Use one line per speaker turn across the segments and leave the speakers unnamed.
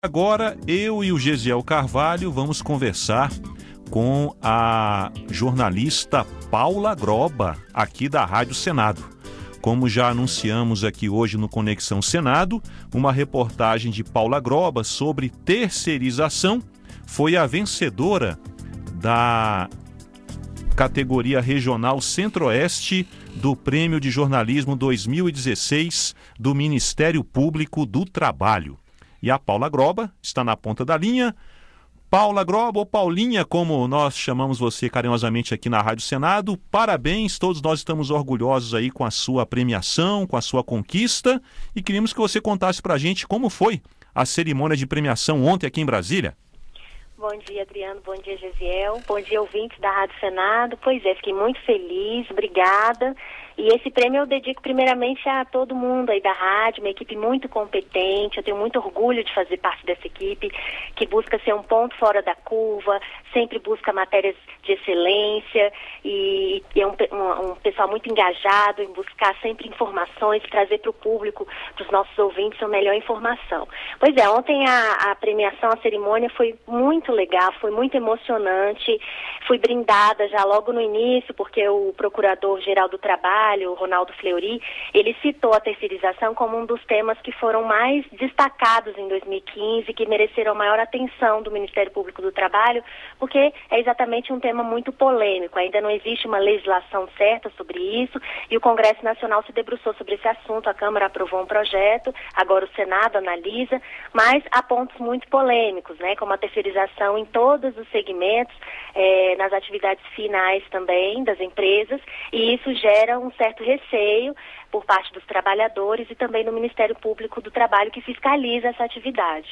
Agora, eu e o Gesiel Carvalho vamos conversar com a jornalista Paula Groba, aqui da Rádio Senado. Como já anunciamos aqui hoje no Conexão Senado, uma reportagem de Paula Groba sobre terceirização foi a vencedora da categoria regional Centro-Oeste do Prêmio de Jornalismo 2016 do Ministério Público do Trabalho. E a Paula Groba está na ponta da linha. Paula Groba, ou Paulinha, como nós chamamos você carinhosamente aqui na Rádio Senado, parabéns, todos nós estamos orgulhosos aí com a sua premiação, com a sua conquista, e queríamos que você contasse pra gente como foi a cerimônia de premiação ontem aqui em Brasília.
Bom dia, Adriano, bom dia, Gesiel, bom dia, ouvintes da Rádio Senado. Pois é, fiquei muito feliz, obrigada. E esse prêmio eu dedico primeiramente a todo mundo aí da rádio, uma equipe muito competente. Eu tenho muito orgulho de fazer parte dessa equipe, que busca ser um ponto fora da curva, sempre busca matérias de excelência e é um pessoal muito engajado em buscar sempre informações, trazer para o público, para os nossos ouvintes, a melhor informação. Pois é, ontem a premiação, a cerimônia foi muito legal, foi muito emocionante. Fui brindada já logo no início, porque o Procurador-Geral do Trabalho, o Ronaldo Fleury, ele citou a terceirização como um dos temas que foram mais destacados em 2015, que mereceram maior atenção do Ministério Público do Trabalho, porque é exatamente um tema muito polêmico. Ainda não existe uma legislação certa sobre isso e o Congresso Nacional se debruçou sobre esse assunto, a Câmara aprovou um projeto, agora o Senado analisa, mas há pontos muito polêmicos, né, como a terceirização em todos os segmentos, nas atividades finais também das empresas, e isso gera um certo receio por parte dos trabalhadores e também do Ministério Público do Trabalho, que fiscaliza essa atividade.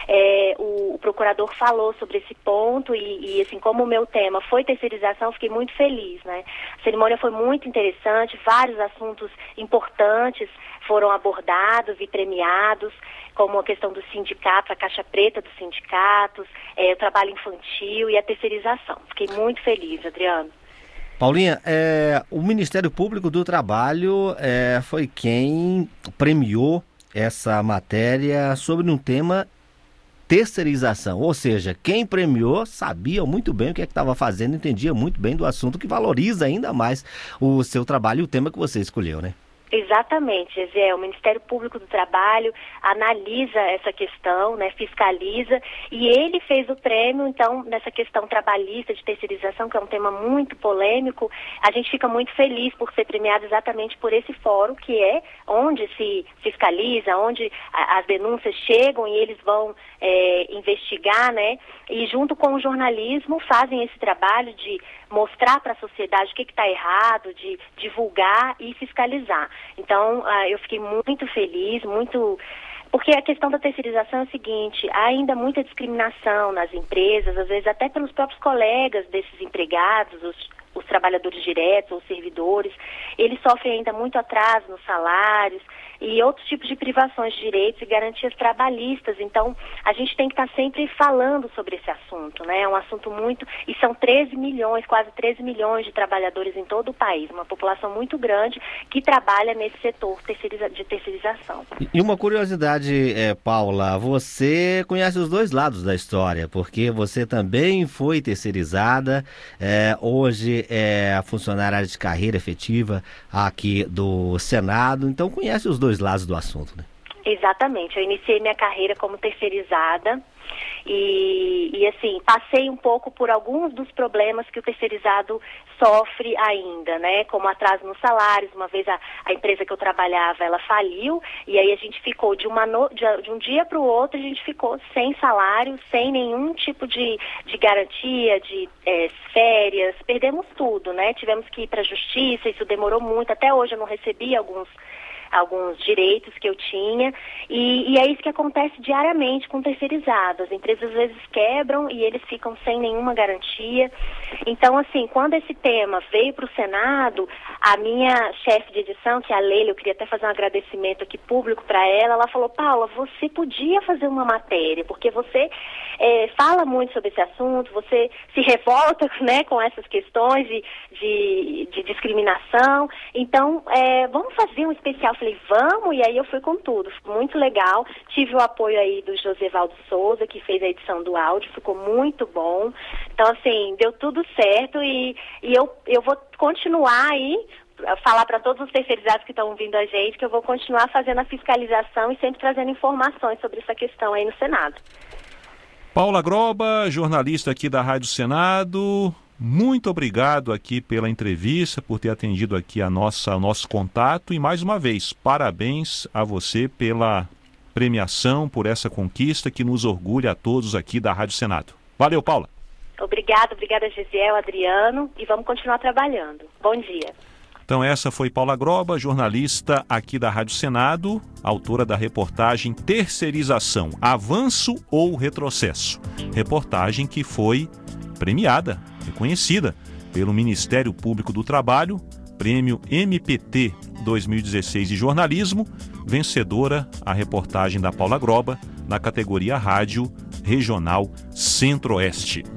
O procurador falou sobre esse ponto e assim, como o meu tema foi terceirização, fiquei muito feliz, né? A cerimônia foi muito interessante, vários assuntos importantes foram abordados e premiados, como a questão do sindicato, a caixa preta dos sindicatos, o trabalho infantil e a terceirização. Fiquei muito feliz, Adriano.
Paulinha, o Ministério Público do Trabalho foi quem premiou essa matéria sobre um tema terceirização, ou seja, quem premiou sabia muito bem o que estava fazendo, entendia muito bem do assunto, que valoriza ainda mais o seu trabalho e o tema que você escolheu, né?
Exatamente, Gesiel. O Ministério Público do Trabalho analisa essa questão, né, fiscaliza, e ele fez o prêmio, então, nessa questão trabalhista de terceirização, que é um tema muito polêmico. A gente fica muito feliz por ser premiado exatamente por esse fórum, que é onde se fiscaliza, onde as denúncias chegam e eles vão investigar, né, e junto com o jornalismo fazem esse trabalho de mostrar para a sociedade o que está errado, de divulgar e fiscalizar. Então, eu fiquei muito feliz, porque a questão da terceirização é o seguinte: há ainda muita discriminação nas empresas, às vezes até pelos próprios colegas desses empregados, os trabalhadores diretos ou servidores, eles sofrem ainda muito atraso nos salários e outros tipos de privações de direitos e garantias trabalhistas. Então, a gente tem que estar sempre falando sobre esse assunto, né? É um assunto muito... E são 13 milhões, quase 13 milhões de trabalhadores em todo o país, uma população muito grande que trabalha nesse setor de terceirização.
E uma curiosidade, Paula, você conhece os dois lados da história, porque você também foi terceirizada, hoje é funcionária de carreira efetiva aqui do Senado, então conhece os dois lados do assunto, né?
Exatamente, eu iniciei minha carreira como terceirizada e assim, passei um pouco por alguns dos problemas que o terceirizado sofre ainda, né? Como atraso nos salários. Uma vez a empresa que eu trabalhava, ela faliu, e aí a gente ficou de um dia para o outro, a gente ficou sem salário, sem nenhum tipo de garantia, de férias, perdemos tudo, né? Tivemos que ir para a justiça, isso demorou muito, até hoje eu não recebi alguns direitos que eu tinha, e é isso que acontece diariamente com terceirizados. As empresas às vezes quebram e eles ficam sem nenhuma garantia. Então, assim, quando esse tema veio para o Senado, a minha chefe de edição, que é a Leila, eu queria até fazer um agradecimento aqui público para ela falou: Paula, você podia fazer uma matéria, porque você fala muito sobre esse assunto, você se revolta, né, com essas questões de discriminação, então vamos fazer um especial. Eu falei: falei, vamos, e aí eu fui com tudo, ficou muito legal. Tive o apoio aí do Josevaldo Souza, que fez a edição do áudio, ficou muito bom. Então, assim, deu tudo certo e eu vou continuar aí, falar para todos os terceirizados que estão ouvindo a gente, que eu vou continuar fazendo a fiscalização e sempre trazendo informações sobre essa questão aí no Senado.
Paula Groba, jornalista aqui da Rádio Senado, muito obrigado aqui pela entrevista, por ter atendido aqui ao nosso contato e mais uma vez, parabéns a você pela premiação, por essa conquista que nos orgulha a todos aqui da Rádio Senado. Valeu, Paula.
Obrigada, Gisiel, Adriano, e vamos continuar trabalhando. Bom dia.
Então essa foi Paula Groba, jornalista aqui da Rádio Senado, autora da reportagem Terceirização, Avanço ou Retrocesso? Reportagem que foi premiada, reconhecida pelo Ministério Público do Trabalho, Prêmio MPT 2016 de Jornalismo, vencedora a reportagem da Paula Groba na categoria Rádio Regional Centro-Oeste.